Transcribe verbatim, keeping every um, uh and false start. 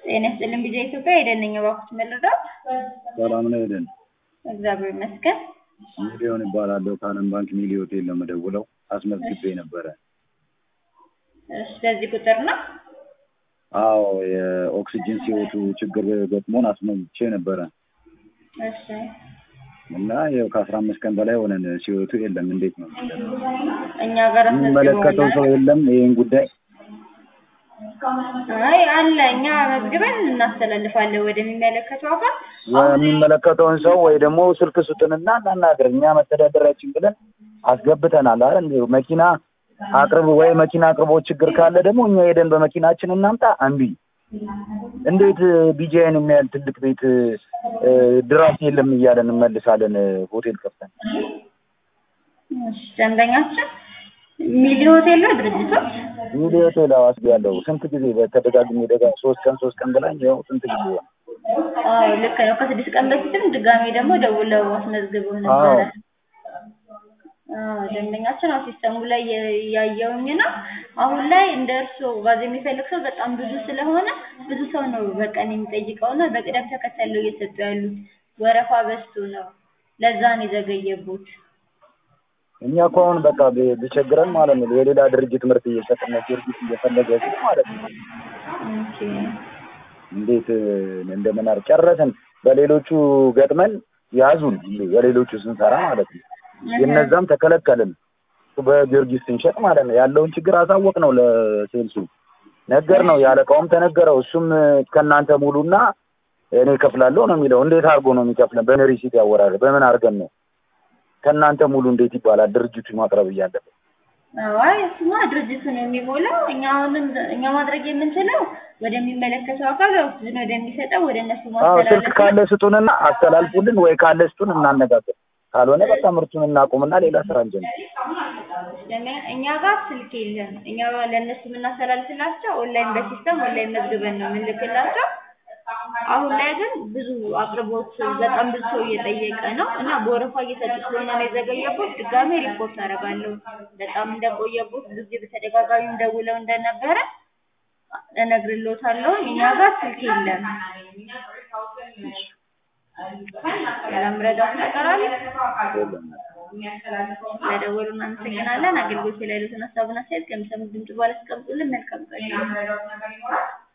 ጤና ይስጥልኝ ቢዜ ኢትዮጵያ ሄደን ነኝ እባክዎት መረዳት ሰላም ነው ሄደን እግዚአብሔር ይመስገን ሚሊዮን ይባላል ከአለም ባንክ ሚሊዮን ሆቴል ነው መደውለው አስመዝግቤ ነበረ እሺ ስለዚህ ቁጥር ነው አዎ የኦክሲጅን ሲኦቱ ችግር ገጥሞን አስመዝግቼ ነበረ እሺ እና ያው ከ15 ቀን በላይ ሆነን ሲኦቱ የለም እንዴት ነው እኛ ጋር መለከተው ሰው የለም ይሄን ጉዳይ አይ አለ እኛ መዝግበን እናስተላልፋለን ወደሚመለከተው አካል የሚመለከተውን ሰው ወይ ደግሞ ስልክ ስጡንና እናናገር እኛ መተዳደራችን ብለን አስገብተናል አይደል መኪና አቅርብ ወይ መኪና አቅርቦ ችግር ካለ ደግሞ እኛ ሄደን በመኪናችን እናምጣ አንቢ እንዴት ቢጂአይን የሚያል ትልቅ ቤት ድራስ የለም እያለን እንመልሳለን ሆቴል ከፍተን እሺ ደንበኛችን ሚሊዮን ሆቴል ነው ድርጅቶች ሚሊዮን ሆቴል አዋስ ያለው ስንት ጊዜ በተደጋጋሚ ደጋ ሶስት ቀን ሶስት ቀን በላይ ያው ስንት ጊዜ አዎ ልክ ነው ከስድስት ቀን በፊትም ድጋሜ ደግሞ ደውለው አስመዝግበው ነበር አዎ ደንበኛችን አው ሲስተሙ ላይ ያያውኝ ነው አሁን ላይ እንደርሶ ጋዝ የሚፈልግ ሰው በጣም ብዙ ስለሆነ ብዙ ሰው ነው በቀን የሚጠይቀውና በቅደም ተከተል ነው እየሰጡ ያሉት ወረፋ በዝቶ ነው ለዛ ነው የዘገየቡት እኛ ኮን በቃ ቢቸግረን ማለት ነው የሌላ ድርጅት ምርት እየሰጠን ድርጅት እየፈለገ ማለት ነው ኦኬ እንዴት እንደምን አርጨረሰን በሌሎቹ ገጥመን ያዙን በሌሎቹ ስንሰራ ማለት ነው የነዛም ተከለከልን በጊዮርጊስ ስንሸጥ ማለት ነው ያለውን ችግር አሳወቅ ነው ለሴልሱ ነገር ነው ያለቀውም ተነገረው እሱም ከናንተ ሙሉና እኔ ከፍላለሁ ነው የሚለው እንዴት አርጎ ነው የሚከፍለን በነሪሲት ያወራል በምን አርገን ነው ከናንተ ሙሉ እንዴት ይባላል ድርጅቱ ማቅረብ ይያለበት አይ እሱማ ድርጅቱ ነው የሚሞላው እኛ አሁንም እኛ ማድረግ የምንችለው ወደሚመለከተው አካል ወስደን ወደሚሰጠው ወደ እነሱ ማስተላለፍ ስልክ ካለ ስጡንና አስተላልፉልን ወይ ካለ ስጡን እናነጋገር ካልሆነ በቃ ምርቱን እናቆምና ሌላ ስራ እንጀምር እኛ ጋር ስልክ የለም እኛ ለነሱ የምናስተላልፍላቸው ኦንላይን በሲስተም ኦንላይን መዝግበን ነው የምንልክላቸው አሁን ላይ ግን ብዙ አቅርቦት በጣም ብዙ ሰው እየጠየቀ ነው እና በወረፋ እየሰጡ ስለሆነ ነው የዘገየቡት ድጋሜ ሪፖርት አደርጋለሁ በጣም እንደቆየቡት ብዙ በተደጋጋሚ ደውለው እንደነበረ እነግርልዎታለሁ እኛ ጋር ስልክ የለም ለምረዳት ነገር አለ ለደወሉና እናመሰግናለን አገልግሎት ላይ ለተነሳቡና ሳይት ከምሰሙ ድምጽ ባለስቀምጡልን መልካም ቀን